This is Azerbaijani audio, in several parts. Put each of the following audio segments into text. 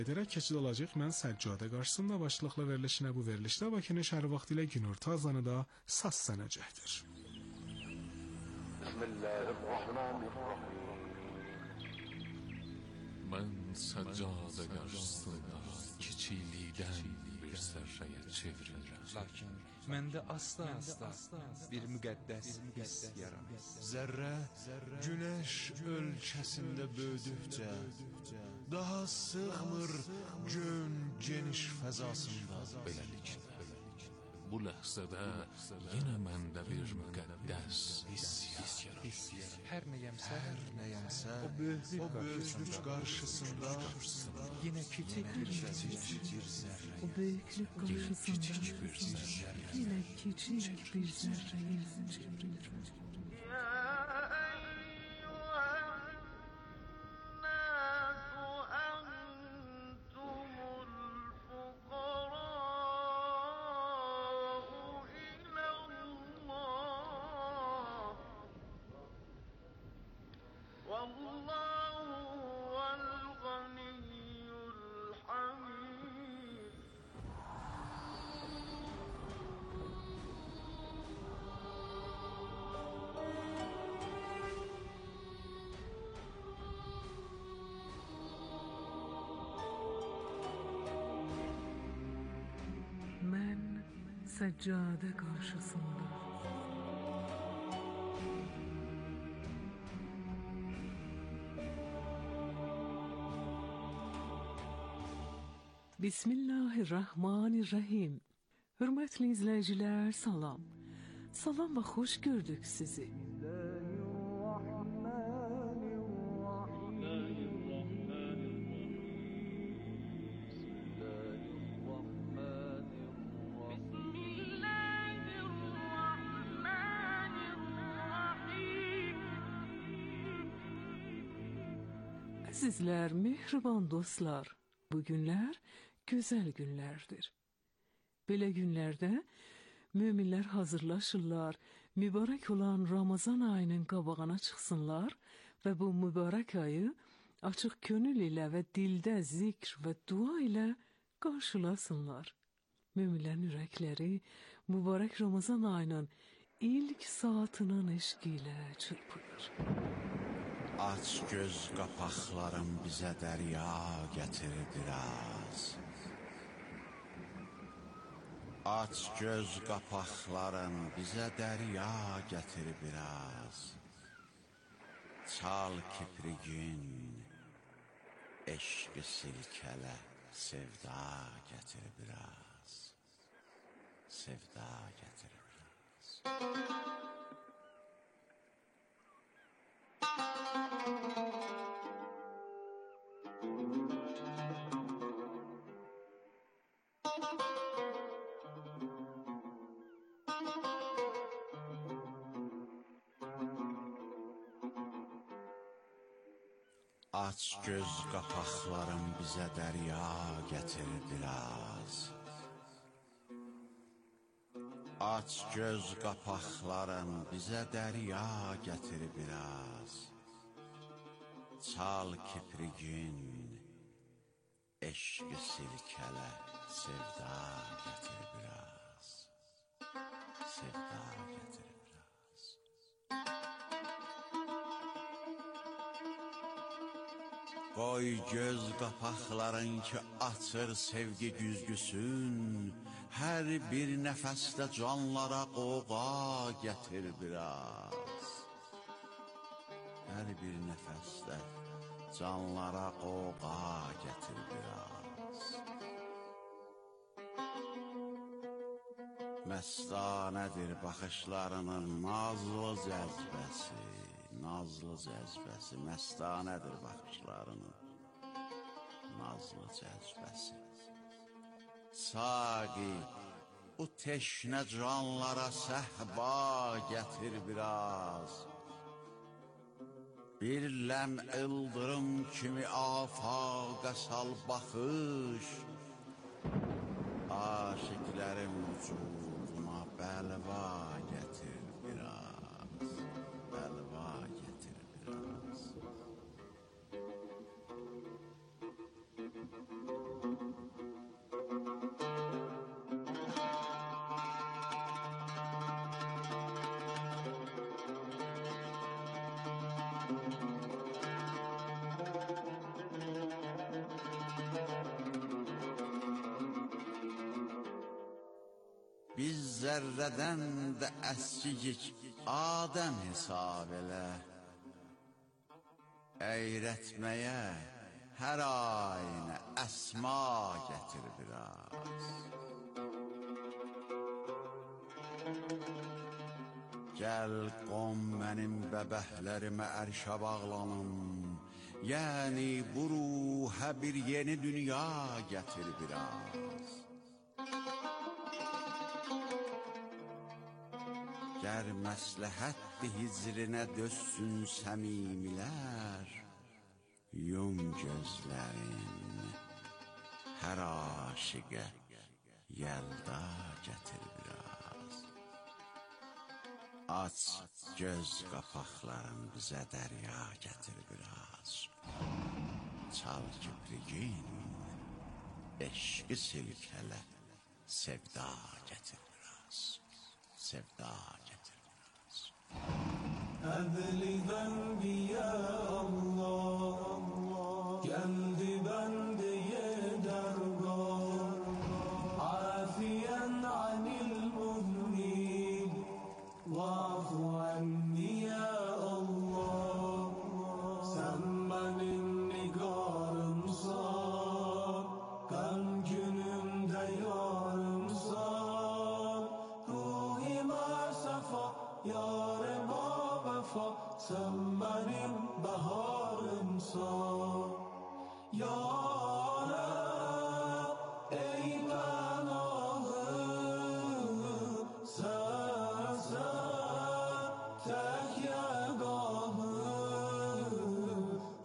edərək keçid olacaq. Mən Səccadə qarşısında başlıqlı verilişinə bu verilişdə Bakının şəhəri vaxtilə günorta azanı da saz sənəcəkdir. Mən Səccadə qarşısında kiçiklikdən bir zərrəyə çevrilirəm. Lakin məndə asla bir müqəddəs hiss yaranır. Zərrə günəş ölkəsində böyüdükcə daha sığmır gön geniş fəzasında. Beləliklə, bu ləhzədə yenə məndə bir müqəddəs hiss yaranır. Hər nəyəmsə, O böyüklük qarşısında yenə kiçik bir zərrə. O böyüklük qarşısında yine küçük bir zerreye çevrilir. Ben seccade karşısında Bismillahirrahmanirrahim. Hürmetli izleyiciler, salam. Salam ve hoş gördük sizi. Azizler, mehriban dostlar, bu günler güzel günlerdir. Belə günlərdə müminlər hazırlaşırlar, mübarək olan Ramazan ayının qabağına çıxsınlar və bu mübarək ayı açıq könül ilə və dildə zikr və dua ilə qarşılasınlar. Müminlərin ürəkləri mübarək Ramazan ayının ilk saatının eşqi ilə çırpılır. Aç göz qapaqlarım bizə dərya gətir biraz. Aç göz qapaqlarım bizə dərya gətir biraz. Çal kiprigin, eşqi silkələ, sevda gətir biraz. Sevda gətir biraz. Aç göz qapaqlarım bizə dərya gətir biraz. Aç göz qapaqlarım bizə dərya gətir biraz. Çal kiprigin, eşqi silkələ, sevda gətir biraz. Sevda gətir biraz. Qoy göz qapaqların ki açır sevgi güzgüsün, hər bir nəfəsdə canlara qoğa gətir biraz. Hər bir nəfəsdə canlara qoğa gətir biraz. Məstanədir baxışlarının nazlı cəzbəsi, nazlı cəzbəsi, məstanədir baxışlarının nazlı cəzbəsi. Saqi, bu teşnə canlara səhba gətir biraz. Bir ləm ıldırım kimi afaqa sal baxış, aşıqlərim vücuduma bəlva gətir biraz, bəlva gətir biraz. Biz zərrədən də əskiyik Adəm hesab elə. Əyrətməyə hər ayinə əsma gətir biraz. Gəl qom mənim bəbəhlərimə ərşə bağlanım. Yəni bu ruhə bir yeni dünya gətir biraz. Gər məsləhətdir hicrinə dözsün səmimilər, yum gözlərin, hər aşiqə yəlda gətir biraz. Aç göz qapaqlarım bizə dərya gətir biraz. Çal kiprigin, eşqi silkələ, sevda gətir biraz. Sevda gətir biraz. Əvli zənbi ya Allah, gəldi bəndəyə dərgar. Afiyən anil müzmin, vafu anni ya Allah. Sən mənim nigarımsan, qəm günümdə yarımsan. Ruhimə səfa, yarıma vəfa, sən mənim bəharımsan. Ya Rəb, ey pənahım, sən tək yəgahım.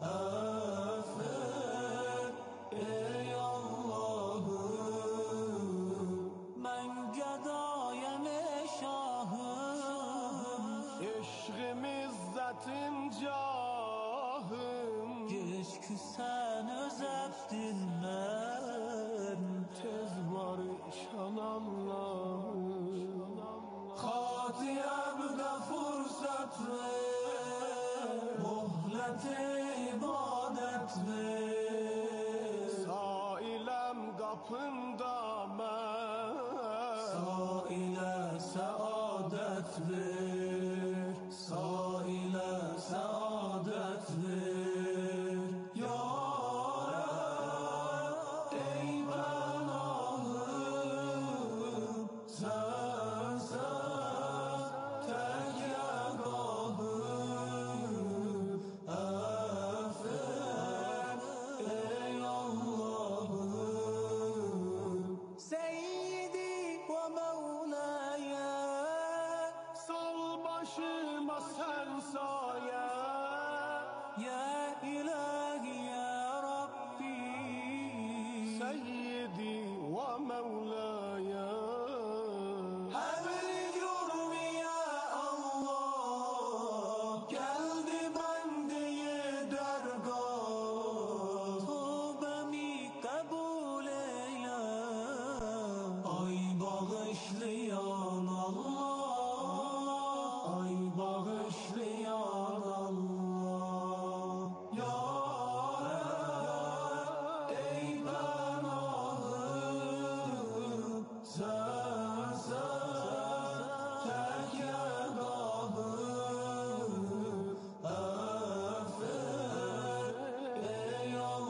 Əffet, ey Allahım, mən gədayəm ey şahım. Eşqim izzətim cahım, geç ki sən öz əbdilmən, tez barışan Allahım. Xatiyəmdə fürsət ver, mohlət ibadət ver. Sailəm qapında mən, sailə səadət ver, sailə səadət ver. Ya Rəb, ey pənahım, sən tək yəgahım. Əffet, ey Allahım. Seyyidi və Mevlaya, sal başıma sən sayə. Ya ilahi ya Rabbi, Seyyidi və Mevlaya. Həbli cürmi ya Allah, gəldi bəndəyə dərgah. Tövbəmi qəbul eylə, ay bağışlayan Allah, ay bağışlayan Allah. Ya Rəb, ey pənahım, sən tək yəgahım. Əffet, ey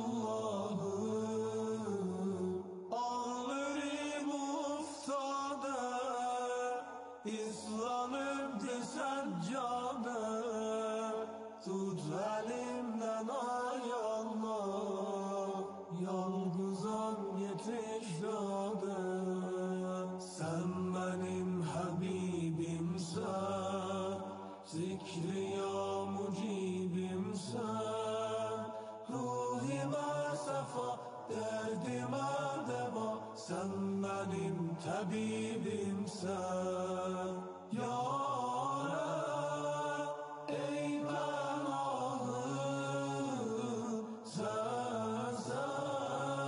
Allahım. Ağlarım uftada, islanıbdı səccadə. Tut əlimdən ay Allah, yalqızam yetiş dadə. Sən mənim həbibimsən, zikri ya mucibimsən. Ruhimə səfa, dərdimə dəva, sən mənim təbibimsən. Ya Rəb, ey pənahım, sən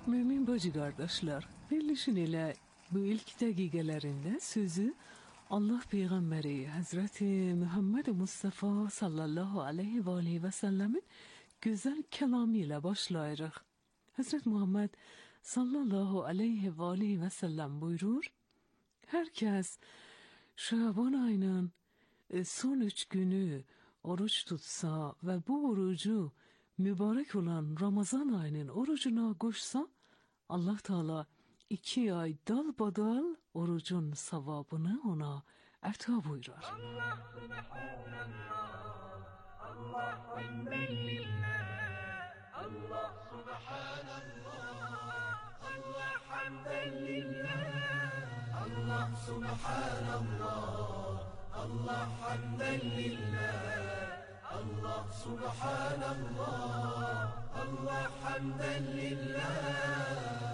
Mümin bacı kardeşler, birleşin ile bu ilk dakikalarında sözü Allah Peygamberi Hazreti Muhammed Mustafa sallallahu aleyhi ve aleyhi ve sellemin güzel kelamıyla başlayırıq. Hazreti Muhammed sallallahu aleyhi ve aleyhi ve sellem buyurur, herkes Şaban ayının son 3 günü oruç tutsa ve bu orucu mübarek olan Ramazan ayının orucuna koşsa, Allah Teala 2 ay dalbadal orucun sevabını ona ata buyurur. Allah subhanallah, Allah hamdülillah, Allah subhanallah, Allah hamdülillah, Allah subhanallah, Allah hamdülillah, Allah subhanallah, Allah hamdülillah.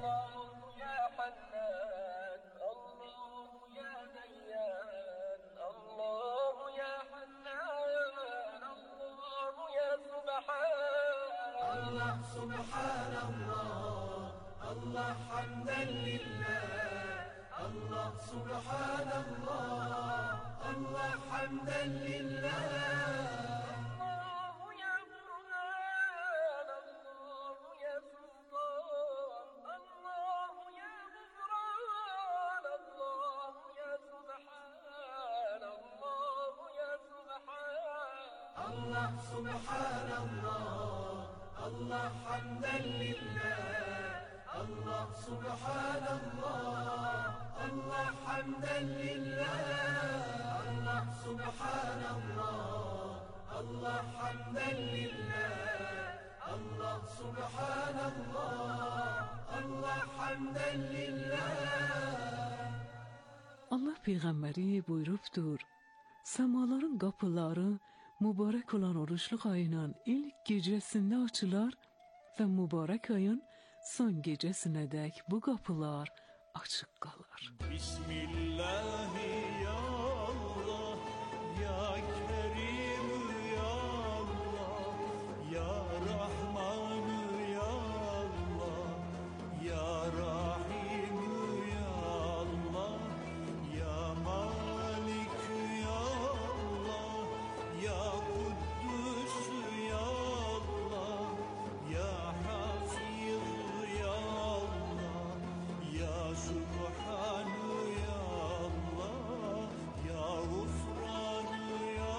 Allah subhanallah, Allah hamden lillah, Allah subhanallah, Allah hamden lillah. Allahu ya Burhan, Allahu ya Sultan, Allahu ya Gufran, Allahu ya Subhan, Allahu ya Subhan. Allah subhanallah, Allah hamden lillah, Allah subhanallah, Allah hamden lillah, Allah subhanallah, Allah hamden lillah, Allah subhanallah, Allah hamden lillah. Allah Peygamberi buyuruptur, semaların kapıları mübarek olan oruçluk ayının ilk gecesinde açılar ve mübarek ayın son gecesine dek bu kapılar açık kalır. Bismillahi ya Allah, ya Kerim ya Allah, ya Rahman ya Allah, ya Rahim ya Allah, ya Malik ya Allah, ya Kuddus ya Allah, ya Hafiz ya Allah, ya Subhan ya Allah, ya Gufran ya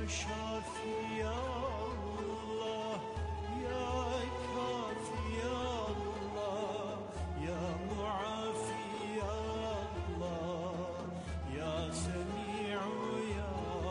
şafi Allah, ya kafi Allah, ya muafi Allah, ya semi'u ya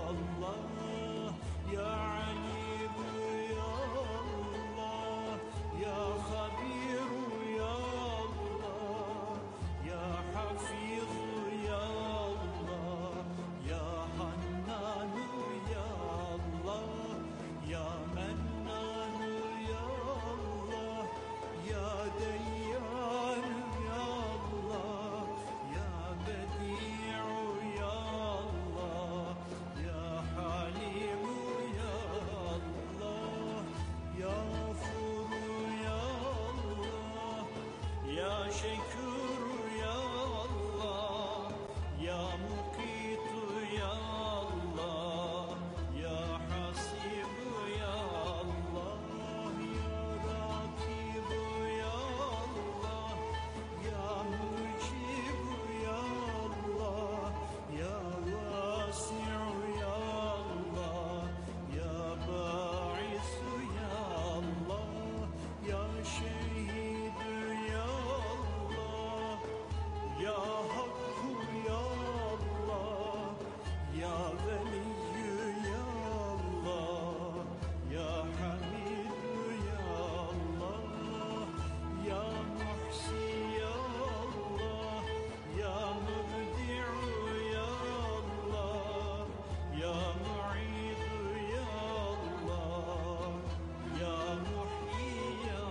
Allah, ya alimu ya Allah, ya habiru ya Allah, ya hafizu ya Allah, ya hannanu ya Allah, ya mennanu ya Allah, ya deyyanu ya Allah, ya bedi'u ya Allah, ya halimu ya Allah, ya gafuru ya Allah, ya şekuru ya Allah, ya mukitu ya Allah, ya hasibu ya Allah, ya rakibu ya Allah, ya mucibu ya Allah, ya vasi'u ya Allah, ya ba'isu ya Allah, ya şehidu ya Allah, ya hakku ya Allah, ya veliyyü ya Allah, ya hamidu ya Allah, ya muhsi ya Allah, ya mubdi'u ya Allah, ya mu'idu ya Allah, ya muhyi ya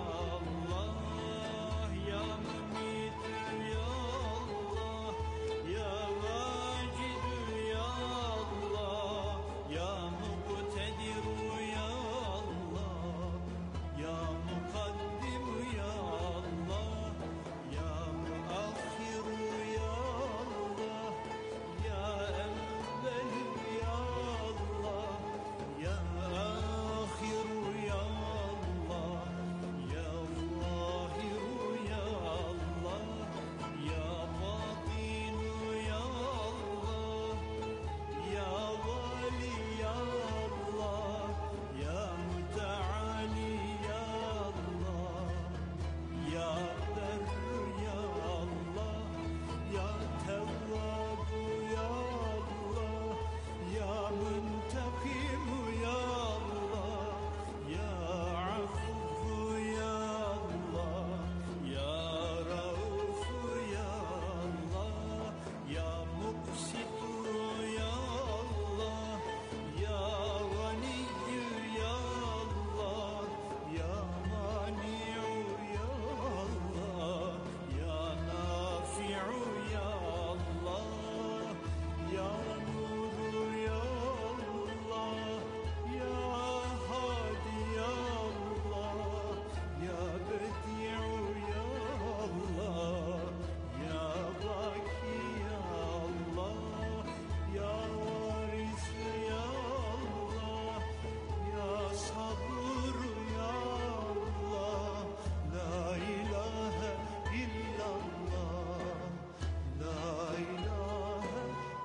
Allah, ya mumitu ya Allah, ya vacidu ya Allah, ya muqtediru ya Allah, ya muqaddimu ya Allah, ya muakhiru ya Allah, ya evvelu ya Allah, ya akhiru ya Allah, ya zahiru ya Allah, ya batinu ya Allah, ya vali ya Allah, ya mutaali ya Allah, ya berru ya Allah, ya tevvabu ya Allah, ya muntakimu ya Allah, ya afufu ya Allah, ya raufu ya Allah, ya muqsitu ya Allah, ya ganiyyu ya Allah, ya mani'u ya Allah, ya nafi'u ya Allah, ya nuru ya Allah, ya hadi ya Allah, ya bedi'u ya Allah, ya baki ya Allah, ya varis ya Allah, ya sabur ya Allah, la ilahe illallah, la ilahe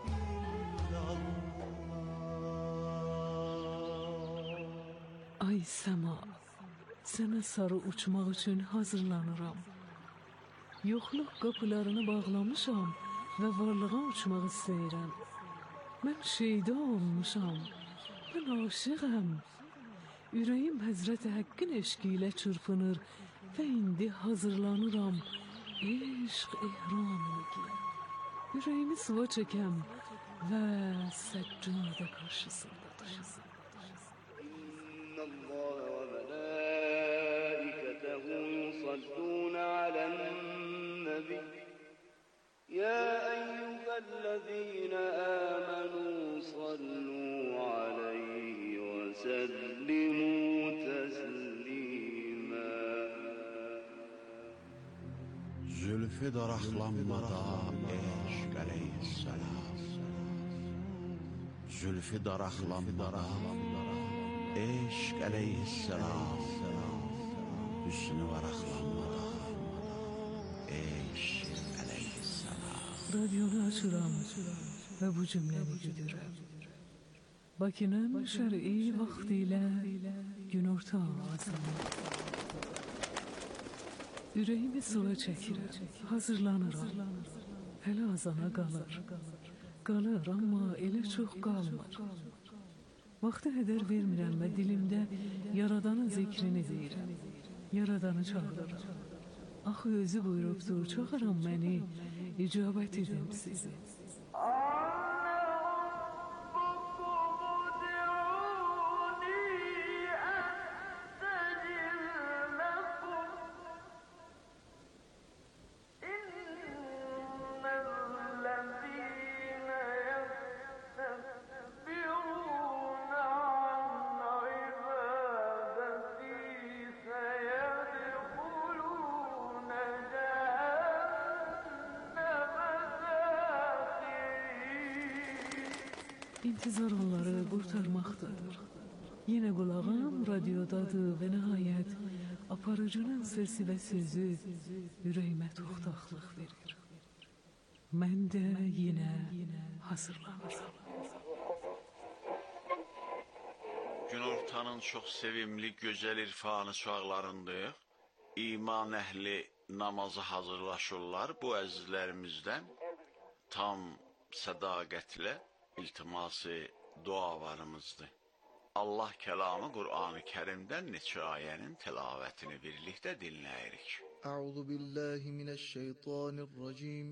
illallah. Ay Sema, sana sarı uçmaq üçün hazırlanıram. Yoxluq qapılarını bağlamışam və varlığa uçmaq istəyirəm. Mən şeyda olmuşam, mən aşığam. Ürəyim Həzrəti Həqqin eşqi ilə çırpınır və indi hazırlanıram eşq ehramını giyə. Ürəyimi sıva çəkəm və səccadə qarşısındayım. إن الله وملائكته يصلون على النبي يا أيها الذين آمنوا صلوا عليه وسلموا تسليما Zülfü daraklanmada eşk aleyhisselam, Zülfü daraklanmada eşk aleyhisselam, Hüsnü varaklanmada eşk aleyhisselam. Radyonu açıram və bu cümləni güdürəm. Bakının şer'i vaxtilə günorta azanı. Ürəyimi sıla çəkirəm, hazırlanıram. Hələ azana qalır. Qalır, amma elə çox qalmır. Vaxtı hədər vermirəm və dilimdə Yaradanın zikrini deyirəm. Yaradanı çağırırım. Axı özü buyurubdur, çağıram məni, icabət edim sizi. İntizar onları qurtarmaqdır. Yenə qulağım radiodadır və nəhayət aparıcının səsi və sözü ürəyimə toxtaqlıq verir. Mən də yenə hazırlanıram. Günortanın çox sevimli, gözəl irfanı çağlarındayıq. İman əhli namaza hazırlaşırlar. Bu əzizlərimizdən tam sədaqətlə iltiması dualarımızdır. Allah kəlamı Qur'an-ı Kərimdən neçə ayənin tilavətini birlikdə dinləyirik. Əuzu billahi minəşşeytanirracim.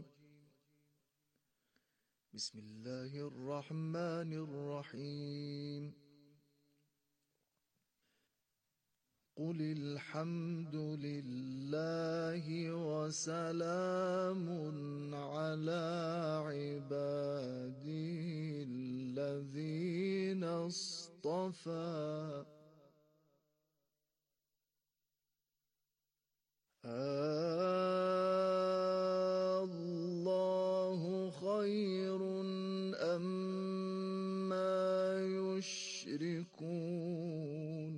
Bismillahirrahmanirrahim. قل الحمد لله وسلام على عباده الذين اصطفى الله خير أما يشركون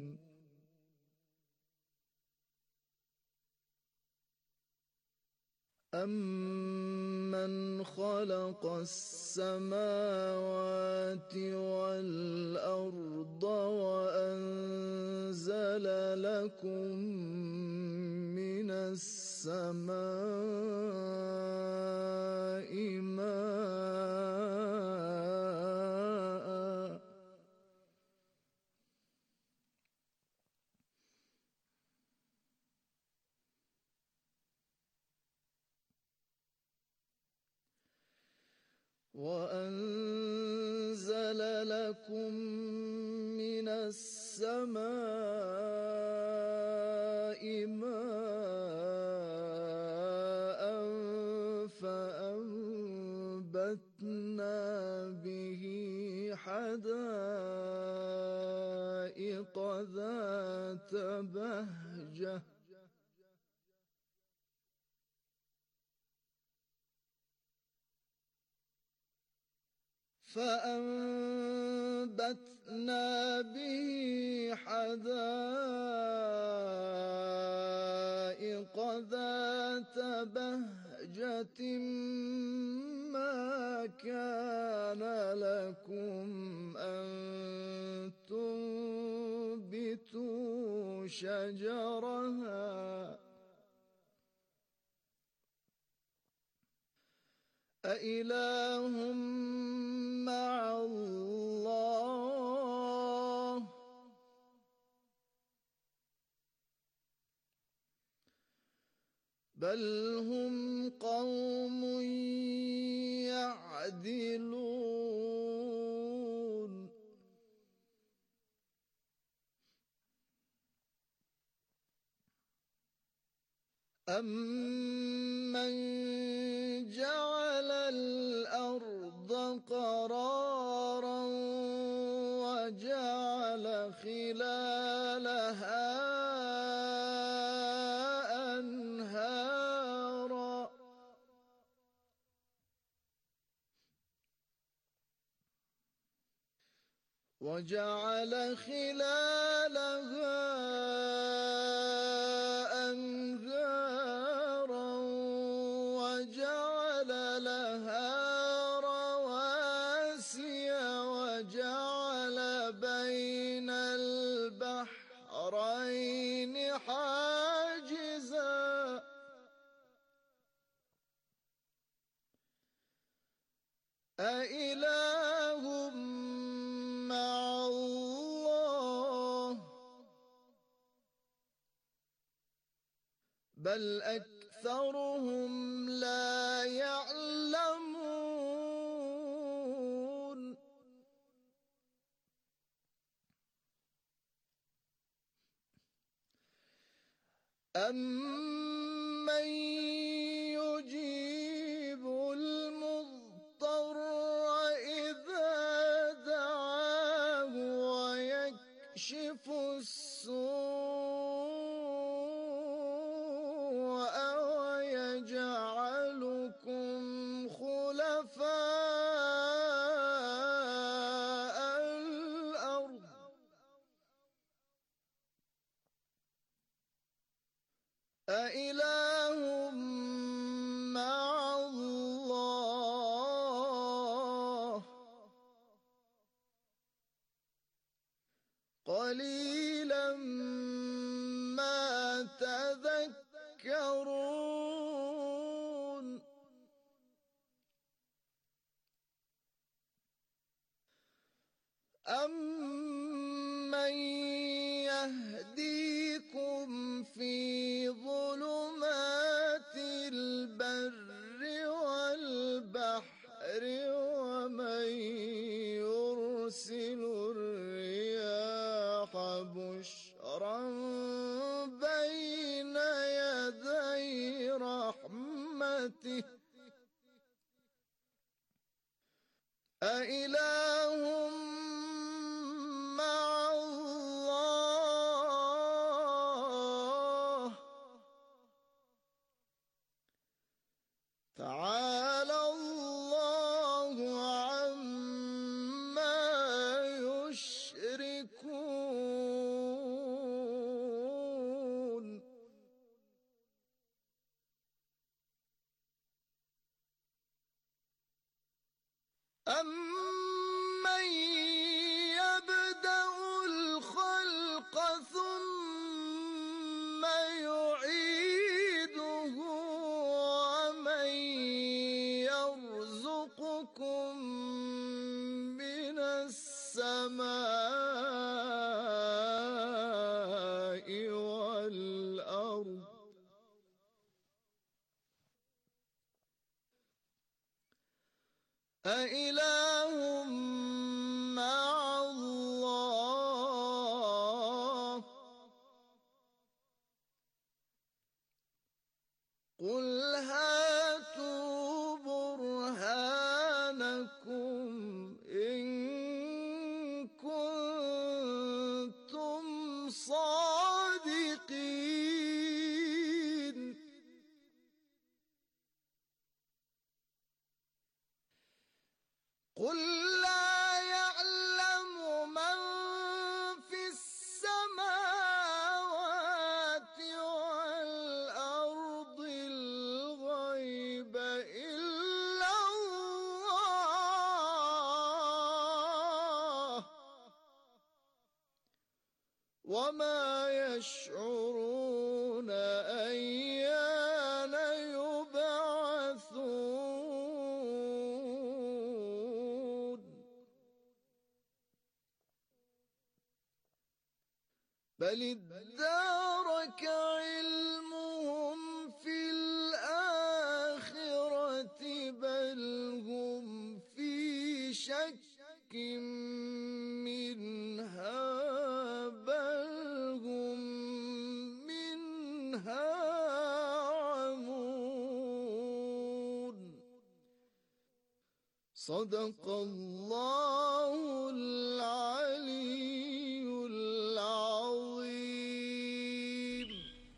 أَمَّنْ خَلَقَ السَّمَاوَاتِ وَالْأَرْضَ وَأَنزَلَ لَكُم مِّنَ السَّمَاءِ مَاءً وأنزل لكم من السماء ماء فأنبتنا به حدائق ذات بهجة فأنبتنا به حدائق ذات بهجة ما كان لكم أن تنبتوا شجرها أإله مع الله بل هم قوم يعدلون أَمَّنْ جَعَلَ الْأَرْضَ قَرَارًا وَجَعَلَ خِلَالَهَا أَنْهَارًا وَجَعَلَ خِلَالَهَا أنهارا وجعل لها رواسي وجعل بل أكثرهم لا يعلمون أمن يجيب المضطر إذا دعاه ويكشف السوء ويجعلكم خلفاء الأرض أإله مع الله قليلا ما تذكرون أمن يهديكم في ظلمات البر والبحر ومن يرسل الرياح بشرا بين يدي رحمته أإله مع الله تعالى الله عما يشركون أمن يبدأ الخلق ثم يعيده ومن يرزقكم من السماء والأرض أإله مع الله قل هاتوا برهانكم إن كنتم صادقين قل لا يعلم من في السماوات والأرض الغيب إلا الله وما يشعرون أيان يبعثون بل ادارك علمهم في الآخرة بل هم في شك منها بل هم منها عمون صدق الله العلي العظيم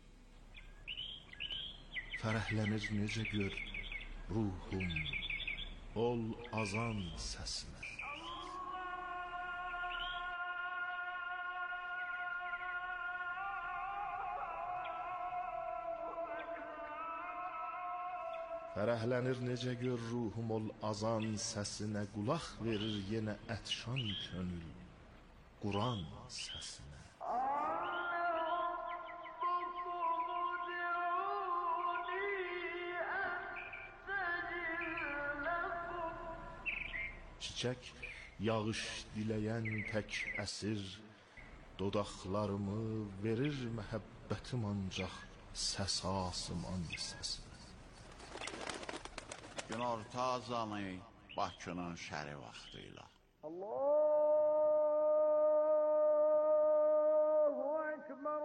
Fərəhlənir necə gör ruhum ol azan səsinə Fərəhlənir necə gör ruhum ol azan səsinə qulaq verir yenə ətşan könül Quran səsinə Çiçək yağış diləyən tək əsir Dodaqlarımı verir məhəbbətim ancaq səs asman səsi. Günorta azanı Bakının şəri vaxtıyla. Allahu Ekber.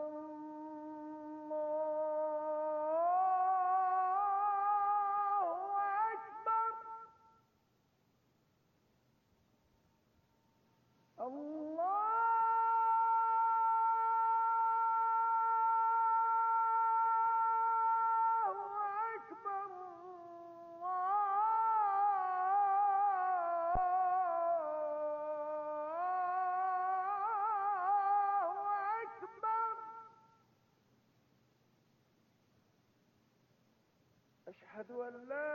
أشهد أن لا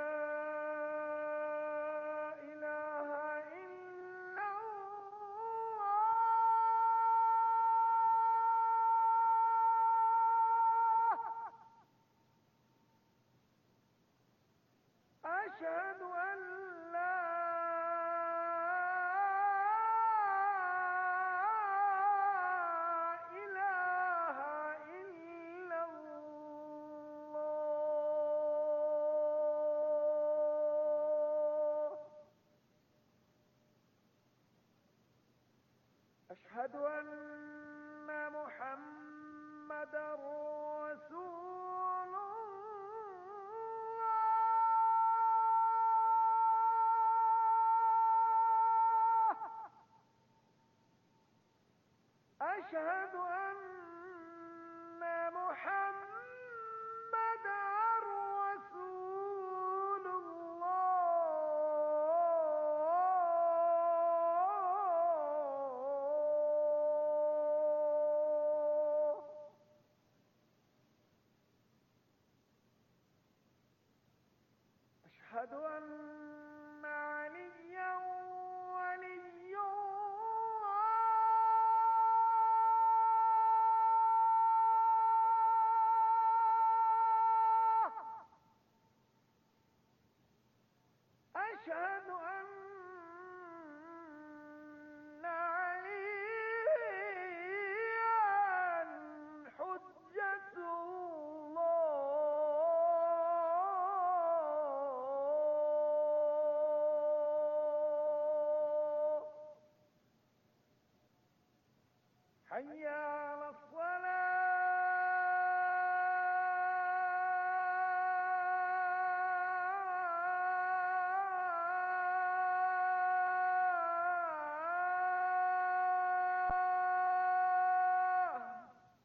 إله إلا الله. أشهد أن لا إله إلا الله. أشهد أن محمدا رسول الله. أشهد أن محمدا رسول الله. أشهد أن عليا ولي الله. أشهد أن عليا حجة الله. حي على الصلاة.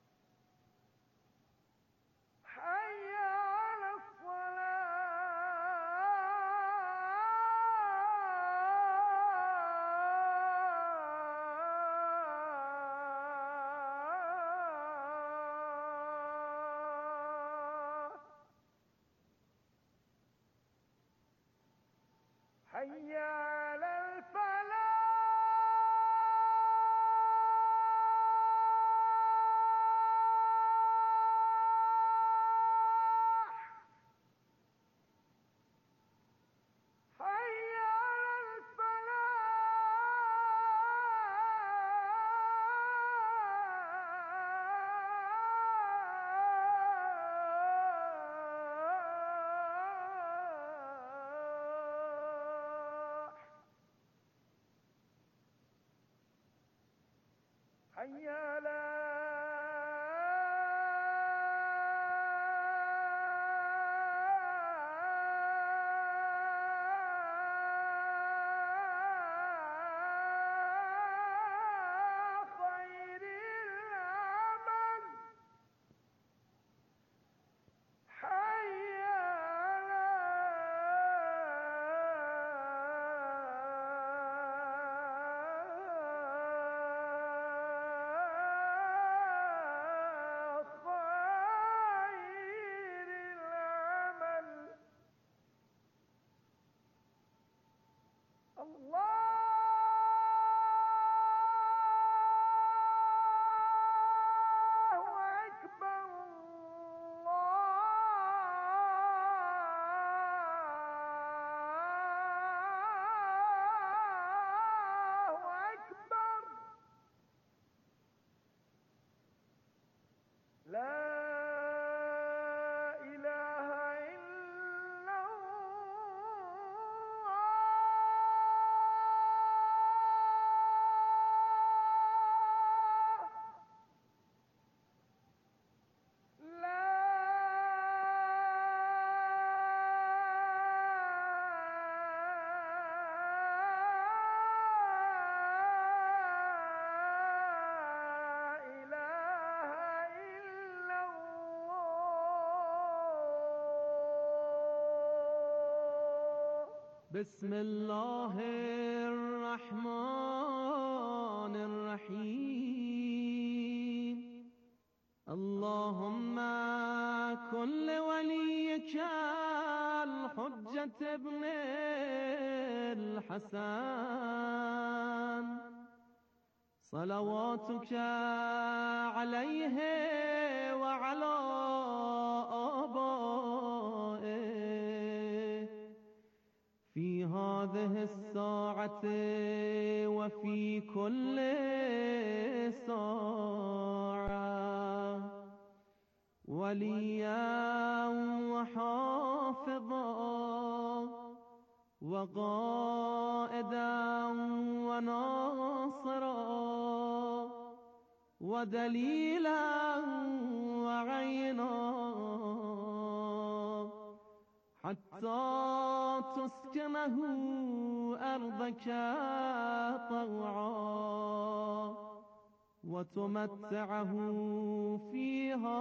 حي على الصلاة. حي على الفلاح. حي على الفلاح. حي على خير العمل. حي على بسم الله الرحمن الرحيم اللهم كن لوليك الحجة ابن الحسن صلواتك عليه وعلى آبائه في هذه الساعة وفي كل ساعة وليا وحافظا وقائدا وناصرا ودليلا وعينا حتى تسكنه أرضك طوعا وتمتعه فيها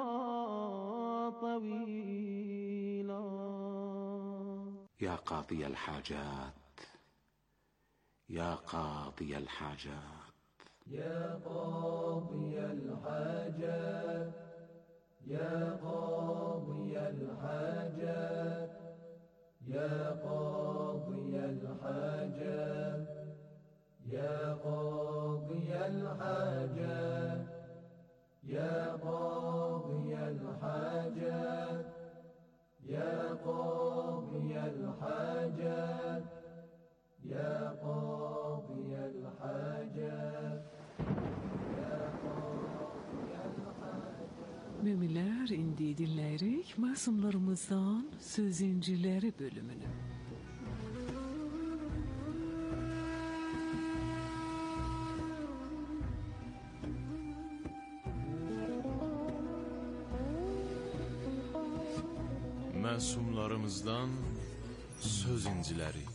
طويلا. يا قاضي الحاجات يا قاضي الحاجات يا قاضي الحاجات يا قاضي الحاجات يا قاضي الحاجات يا قاضي الحاجات يا قاضي الحاجات يا قاضي الحاجات يا قاضي الحاجات. Müminler, indi dinleyerek Masumlarımızdan Sözüncüleri bölümünü. Məsumlarımızdan söz inciləri.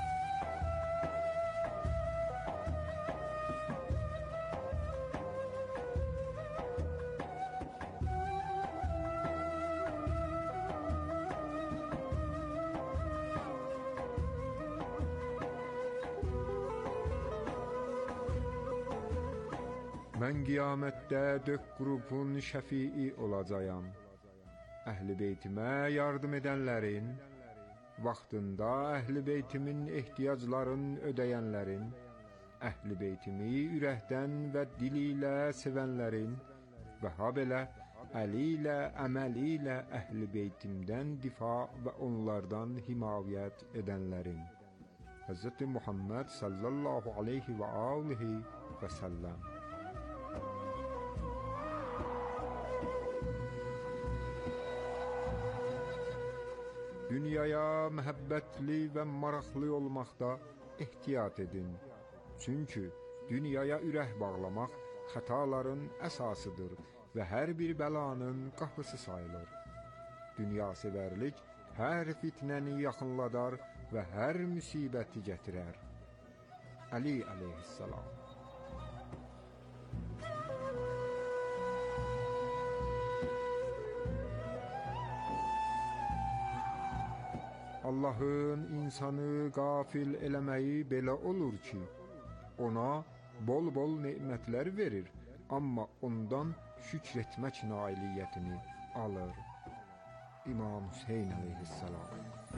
Mən qiyamətdə 4 qrupun şəfii olacağam. Əhl-i beytimə yardım edənlərin, vaxtında əhl-i beytimin ehtiyaclarını ödəyənlərin, əhl-i beytimi ürəkdən və dili ilə sevənlərin və habelə əli ilə, əməli ilə əhl-i beytimdən difa və onlardan himayət edənlərin. Hz. Muhammed sallallahu aleyhi və alihi və səlləm. Dünyaya məhəbbətli və maraqlı olmaqda ehtiyat edin. Çünki dünyaya ürək bağlamaq xətaların əsasıdır və hər bir bəlanın qapısı sayılır. Dünyasevərlik hər fitnəni yaxınladar və hər müsibəti gətirər. Ali aleyhissalam. Allah'ın insanı qafil eləməyi belə olur ki, ona bol-bol nemətlər verir, amma ondan şükr etmək nailiyyətini alır. İmam Hüseyin aleyhissalam.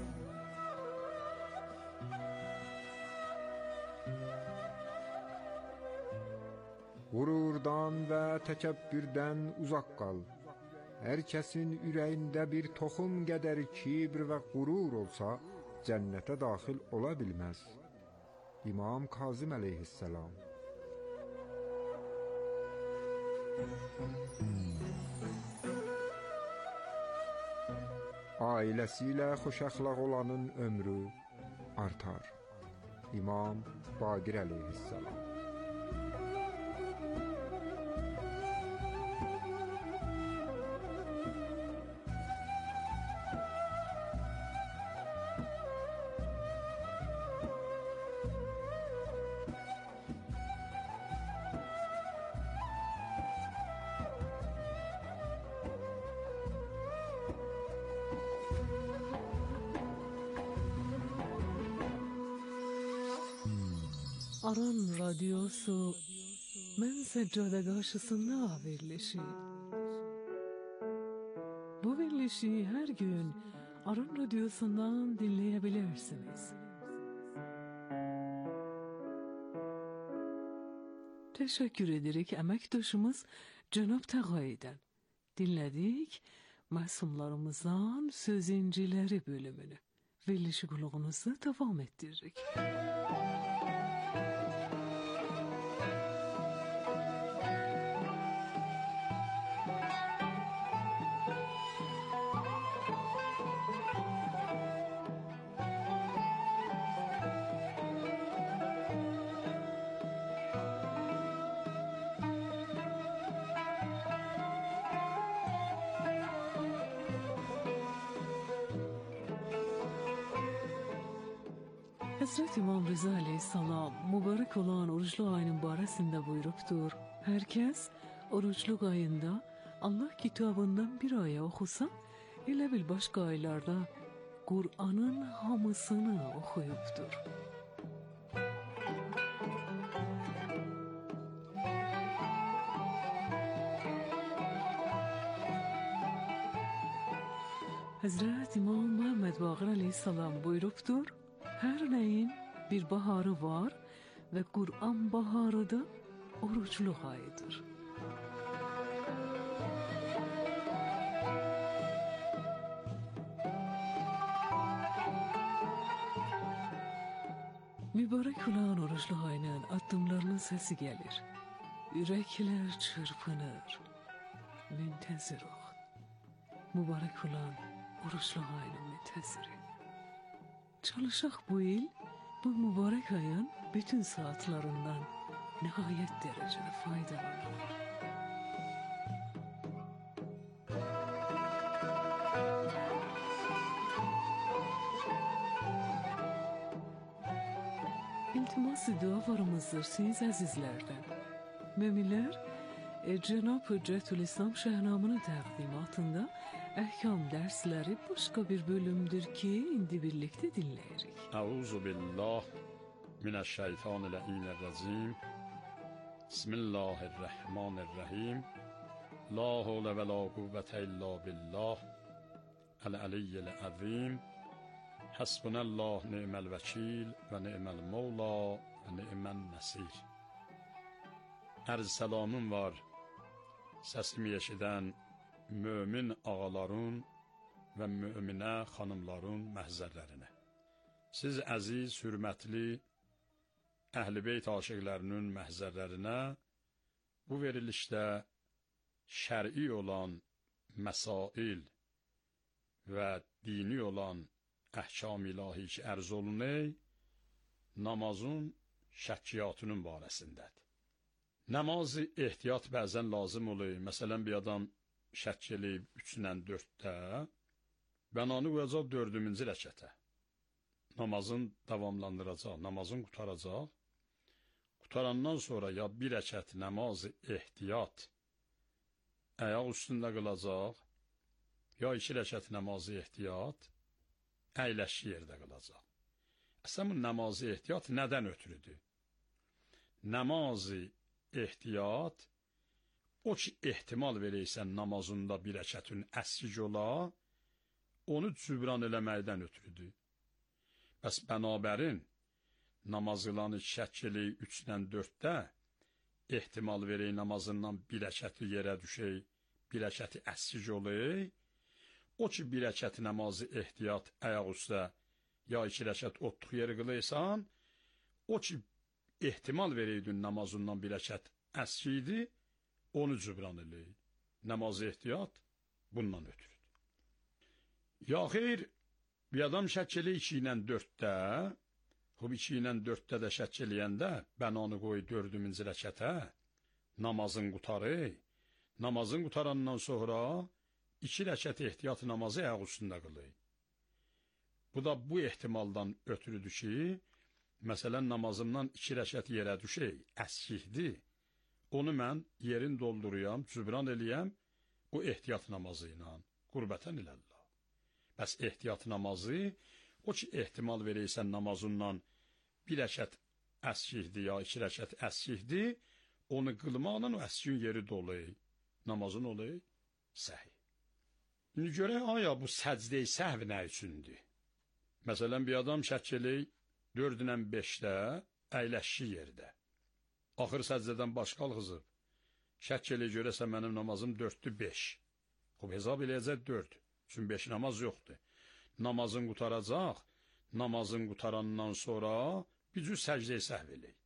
Qururdan və təkəbbürdən uzaq qal. Hər kəsin ürəyində bir toxum qədər kibr və qurur olsa, cənnətə daxil ola bilməz. İmam Kazım əleyhissalam. Ailəsi ilə xoş əxlaq olanın ömrü artar. İmam Baqir əleyhissalam. Aran Radyosu Mən Səccade qarşısında verilişi. Bu verilişi her gün Aran Radyosu'ndan dinleyebilirsiniz. Teşekkür ederek emektaşımız Cenab Tağay'dan dinledik masumlarımızdan Sözincileri bölümünü. Verilişi kulağınızda devam ettirdik. Hazreti İmam Rıza Aleyhisselam mübarek olan oruçlu ayının baresinde buyuruptur. Herkes oruçluk ayında Allah kitabından bir aya okusa, elə bil başka aylarda Kur'an'ın hamısını okuyuptur. Hazreti İmam Muhammed Baqir Aleyhisselam buyuruptur. Her neyin bir baharı var ve Kur'an baharı da oruçluk ayıdır. Mübarek olan oruçluk ayının adımlarının sesi gelir. Yürekler çırpınır. Müntezir ol. Mübarek olan oruçluk ayının münteziri. Çalışaq bu il, bu mübarek ayın bütün saatlarından nihayet derecede faydalanır. İltimas-ı dualarımızdır siz azizlerden. Müminler, Cenab-ı Hüccetülislam Şahnamı'nın təqdimatında Əhkam dersleri başka bir bölümdür ki indi birlikte dinleyirik. Euzu billah mineşşeytanirracim. Bismillahirrahmanirrahim. La havle ve la kuvvete illa billah. El-aliyyil azim. Hasbunallah ni'mel vekil ve ni'mel mevla ve ni'men nesir. Arz selamım var. Sesimi eşiden mümin ağaların və müminə xanımların məhzərlərinə. Siz əziz, hürmətli, əhl-i beyt aşiqlərinin məhzərlərinə bu verilişdə şər'i olan məsail və dini olan əhkam ilahi ki ərz olunur, namazın şəkkiyatının barəsindədir. Namazı ehtiyat bəzən lazım olur. Məsələn, bir adam şək eləyib 3-lə 4-də, bənanı qoyacaq 4-cü rəkətə. Namazın davamlandıracaq, namazın qutaracaq. Qutarandan sonra ya bir rəkət namazı ehtiyat ayaq üstündə qılacaq, ya 2 rəkət namazı ehtiyat əyləşi yerdə qılacaq. Əslən, bu namazı ehtiyat nədən ötürüdür? Namazı ehtiyat o ki ehtimal vereysən namazında bir rəkətin əskik ola, onu cübran eləməkdən ötürüdür. Bəs bənabərin namazılanı şək eləyik 3-lə 4-də, ehtimal verək namazından bir rəkəti yerə düşək, bir rəkəti əskik olay, o ki bir rəkəti namazı ehtiyat ayaq üstə, ya 2 rəkət otluq yeri qılıysan, o ki ehtimal verəydin namazından bir rəkət əskiydi, onu cübran eləyik. Namazı ehtiyat bundan ötürüdür. Ya xeyr, bir adam şək eləyik 2-lə 4-də, 2-lə 4-də də şək eləyəndə, bənanı qoy 4-cü rəkətə, namazın qutarı, namazın qutarandan sonra 2 rəkət ehtiyat namazı ayaq üstündə qılır. Bu da bu ehtimaldan ötürüdür ki, məsələn, namazımdan 2 rəkət yerə düşək, əskikdir. Onu mən yerin dolduruyam, cübran eləyəm, o ehtiyat namazı ilə, qurbətən iləllah. Bəs ehtiyat namazı, o ki ehtimal verəysən namazından bir rəkət əskikdir, ya 2 rəkət əskikdir, onu qılmaqla o əskiyin yeri dolu, namazın olu səhi. İndi görək, aya bu səcdə-i səhv nə üçündür? Məsələn, bir adam şək eləyir 4-lə 5-də əyləşki yerdə. Axır səcdədən baş qalxızıb. Şək eləyir görəsə mənim namazım 4-dür 5. Xub, hesab eləyəcək 4. Çünki 5 namaz yoxdur. Namazın qutaracaq, namazın qutarandan sonra bir cür səcdə-i səhv eləyir.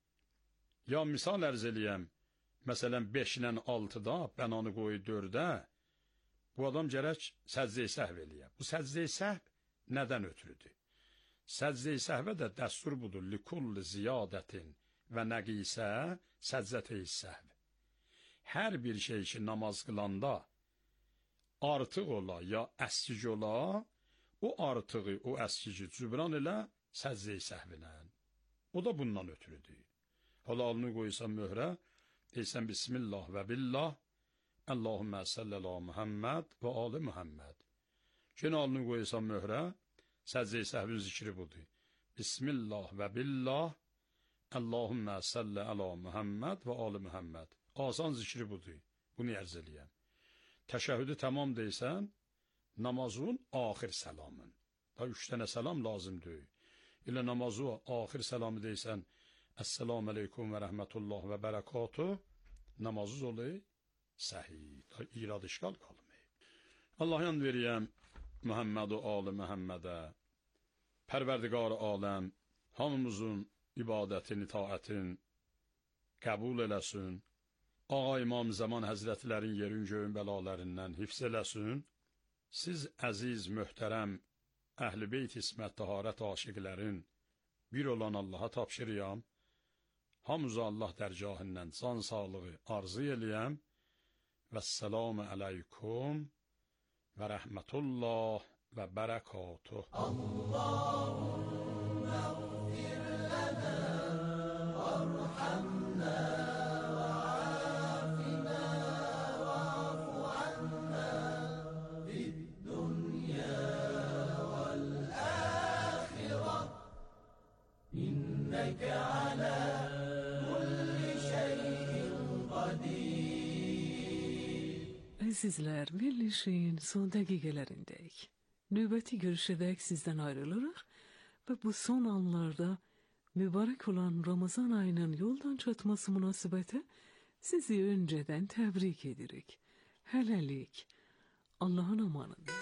Ya misal ərz eləyəm, məsələn 5-lə 6-da, bənanı qoyu 4-də, bu adam gərək səcdə-i səhv eləyir. Bu səcdə-i səhv nədən ötürüdür? Səcdə-i səhvə də dəstur budur. Likulli ziyadətin və nəqisə səcdə-i səhv. Hər bir şey ki, namaz qılanda artıq ola, ya əskik ola, o artığı, o əskiki cübran elə səcdə-i səhvinə. O da bundan ötürüdür. Halalını qoysan möhrə, deysən Bismillah və billah, Allahümmə sallallahu Muhammed və ali Muhammed. Kenalını qoysan möhrə, səcdə-i səhvin zikri budur. Bismillah və billah, Allahümmə sallallahu Muhammed və ali Muhammed. Asan zikri budur. Bunu ərz eləyəm. Təşəhhüdü tamam deysən, namazın axir səlamın. Da 3 dənə səlam lazımdır. İlə namazı axir səlamı deysən, Əssalamu aleykum və rəhmətullah və bərəkatuh, namazı oluyor səhih. Da irad işgal qalmıyor. Allah yan veriyəm Muhammed və ali Muhammedə, Pərverdigar aləm, hamımızın ibadətini, itaətin qəbul eləsin. Ağa İmam Zaman Həzrətlərin yerin göyün bəlalarından hifz eləsin. Siz əziz, möhtərəm, Əhl-i Beyt İsmət Taharət aşiqlərin bir olan Allaha tapşırıyam. Hamıza Allah dərgahından can sağlığı arzu eləyəm. Vəssalamu aleykum və rəhmətullah və bərəkatuh. Allahümməğfir lənə vərhamnə إنك على كل شيء قدير. Əzizlər, birləşin son dəqiqələrindəyik. Növbəti görüşədək sizdən ayrılırıq və bu son anlarda mübarək olan Ramazan ayının yoldan çatması münasibəti sizi öncədən təbrik edirik. Hələlik, Allahın amanında.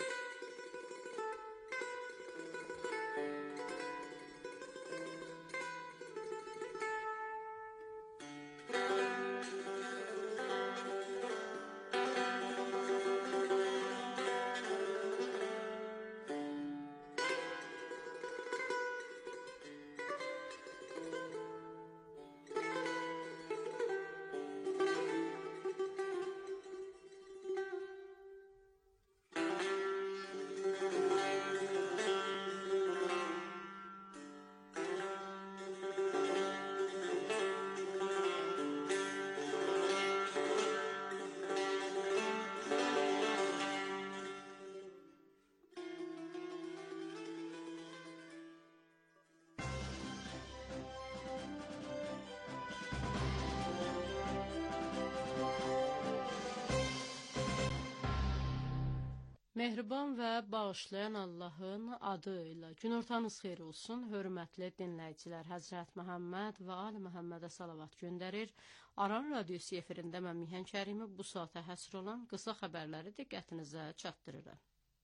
Mehriban və bağışlayan Allahın adı ilə günortanız xeyir olsun, hörmətli dinləyicilər. Həzrət Məhəmməd və Ali Məhəmmədə salavat göndərir. Aran radiosu efirində mən Mihan Kərimi bu saata həsr olan qısa xəbərləri diqqətinizə çatdırıram.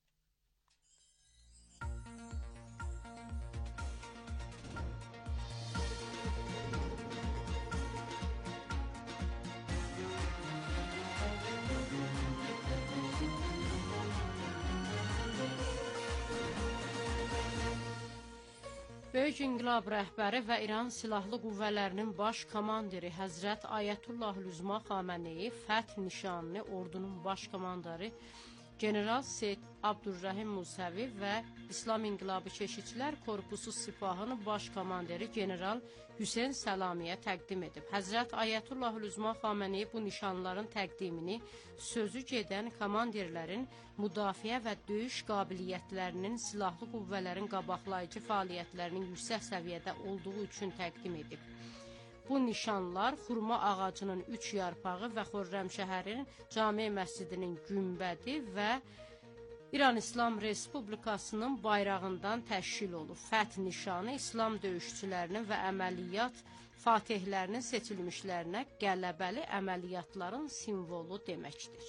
Böyük İnqilab rəhbəri və İran Silahlı Qüvvələrinin baş komandiri Həzrət Ayətullah Üzma Xameneyi fəth nişanını ordunun baş komandarı General Seyid Abdurrahim Musəvi və İslam İnqilabı Keşikçilər Korpusu Sipahının baş komandiri General Hüseyn Səlamiyə təqdim edib. Həzrət Ayətullahül Üzma Xameneyi bu nişanların təqdimini sözü gedən komandirlərin müdafiə və döyüş qabiliyyətlərinin, silahlı qüvvələrin qabaqlayıcı fəaliyyətlərinin yüksək səviyyədə olduğu üçün təqdim edib. Bu nişanlar xurma ağacının 3 yarpağı və Xürrəmşəhərin Cami Məscidinin günbədi və İran İslam Respublikasının bayrağından təşkil olub. Fəth nişanı İslam döyüşçülərinin və əməliyyat fatihlərinin seçilmişlərinə qələbəli əməliyyatların simvolu deməkdir.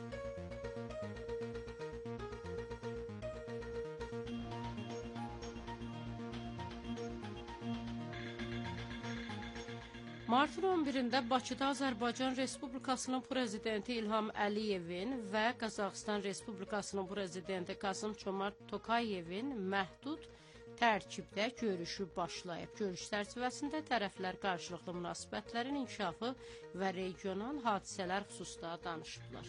Martın 11-də Bakıda Azərbaycan Respublikasının prezidenti İlham Əliyevin və Qazaxıstan Respublikasının prezidenti Kasım-Çomart Tokayevin məhdud tərkibdə görüşü başlayıb. Görüş çərçivəsində tərəflər qarşılıqlı münasibətlərin inkişafı və regional hadisələr xüsusunda danışıblar.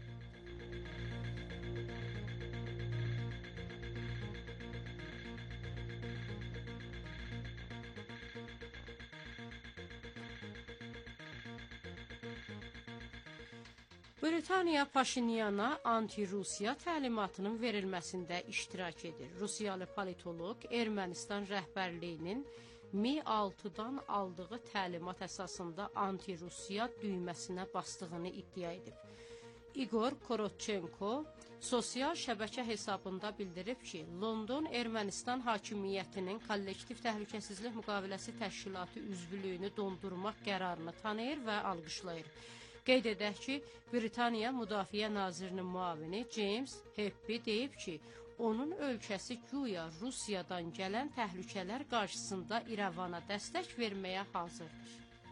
Britaniya Paşinyana anti-Rusiya təlimatının verilməsində iştirak edir. Rusiyalı politoloq Ermənistan rəhbərliyinin Mi-6-dan aldığı təlimat əsasında anti-Rusiya düyməsinə bastığını iddia edib. İgor Korotchenko sosial şəbəkə hesabında bildirib ki, London Ermənistan hakimiyyətinin kollektiv təhlükəsizlik müqaviləsi təşkilatı üzvlüyünü dondurmaq qərarını tanıyır və alqışlayır. Qeyd edək ki, Britaniya Müdafiə Nazirinin müavini James Heppi deyib ki, onun ölkəsi güya Rusiyadan gələn təhlükələr qarşısında İrəvana dəstək verməyə hazırdır.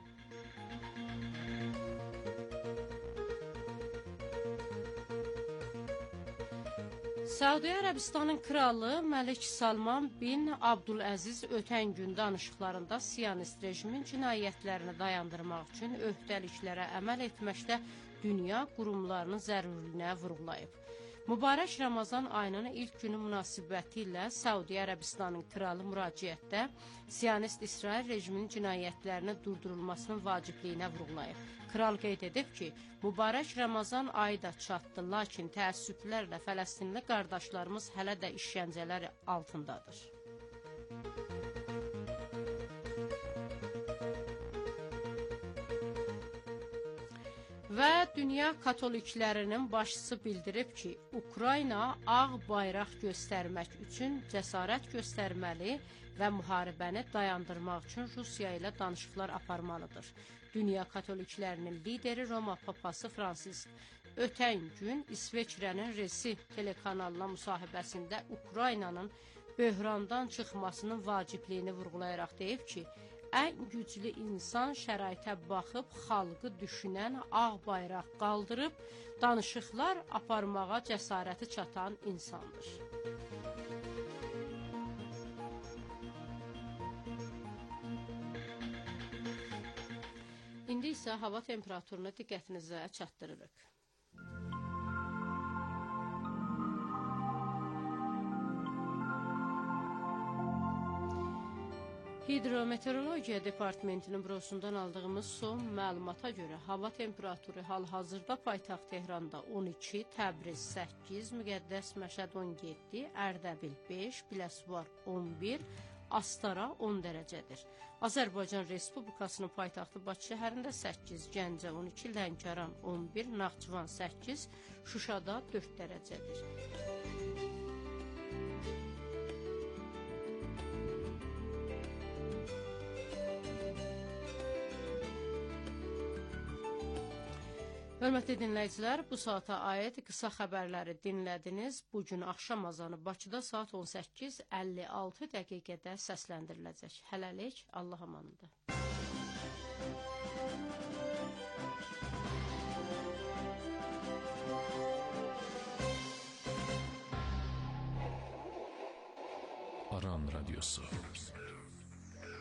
Səudiyyə Ərəbistanın kralı Məlik Salman bin Abdüləziz ötən gün danışıqlarında Siyonist rejimin cinayətlərini dayandırmaq üçün öhdəliklərə əməl etməkdə dünya qurumlarının zərurliyinə vurğulayıb. Mübarək Ramazan ayının ilk günü münasibəti ilə Səudiyyə Ərəbistanın kralı müraciətdə Siyonist İsrail rejiminin cinayətlərinin durdurulmasının vacibliyinə vurğulayıb. Kral qeyd edib ki, mübarək Ramazan ayı da çatdı, lakin təəssüflərlə Fələstinli qardaşlarımız hələ də işgəncələr altındadır. Və dünya katoliklərinin başçısı bildirib ki, Ukrayna ağ bayraq göstərmək üçün cəsarət göstərməli və müharibəni dayandırmaq üçün Rusiya ilə danışıqlar aparmalıdır. Dünya katoliklərinin lideri Roma papası Fransisk ötən gün İsveçrənin Resi telekanalına müsahibəsində Ukraynanın böhrandan çıxmasının vacibliyini vurğulayaraq deyib ki, ən güclü insan şəraitə baxıb xalqı düşünən ağ bayraq qaldırıb danışıqlar aparmağa cəsarəti çatan insandır. İndi isə hava temperaturunu diqqətinizə çatdırırıq. Hidrometeorologiya Departamentinin bürosundan aldığımız son məlumata görə hava temperaturu hal-hazırda paytaxt Tehranda 12, Təbriz 8, Müqəddəs Məşəd 17, Ərdəbil 5, Biləsuvar 11, Astara 10 dərəcədir. Azərbaycan Respublikasının paytaxtı Bakı şəhərində 8, Gəncə 12, Lənkəran 11, Naxçıvan 8, Şuşada 4 dərəcədir. Hörmətli dinləyicilər, bu saata aid qısa xəbərləri dinlədiniz. Bugün axşam azanı Bakıda saat 18:56 dəqiqədə səsləndiriləcək. Hələlik, Allah amanında. Aran Radyosu.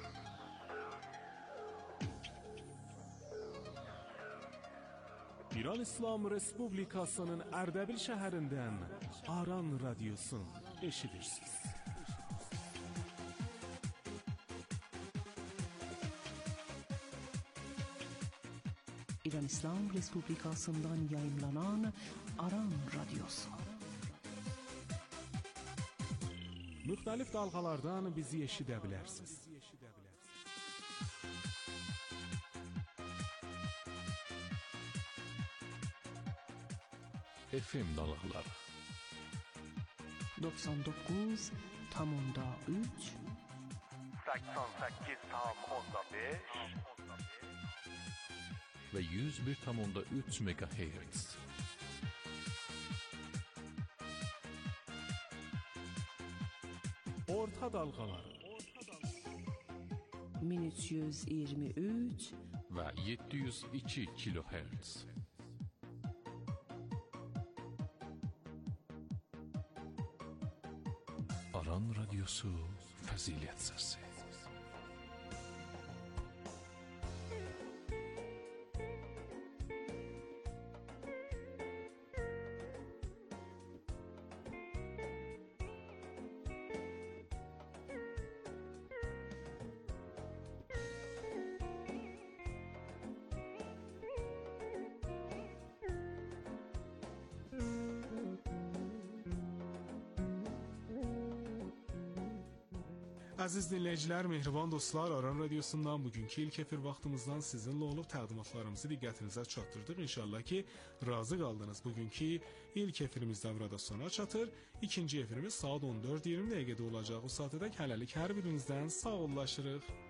İran İran İslam Respublikasının Ərdəbil şəhərindən Aran Radyosu eşidirsiniz. İran İslam Respublikasından yayımlanan Aran Radyosu. Müxtəlif dalğalardan bizi eşidə bilərsiniz. FM dalğaları 99.3 88.5 ve 101.3 MHz. Orta dalğaları 1323 ve 702 kHz. Aran Radyosu Fəzilət Səsi. Əziz dinləyicilər, mehriban dostlar, Aran Radyosundan bugünkü ilk efir vaxtımızdan sizinlə olub təqdimatlarımızı diqqətinizə çatdırdıq. İnşallah ki, razı qaldınız. Bugünkü ilk efirimiz burada sona çatır. İkinci efirimiz saat 14:20 dəqiqədə olacaq. O saatədək hələlik hər birinizdən sağollaşırıq.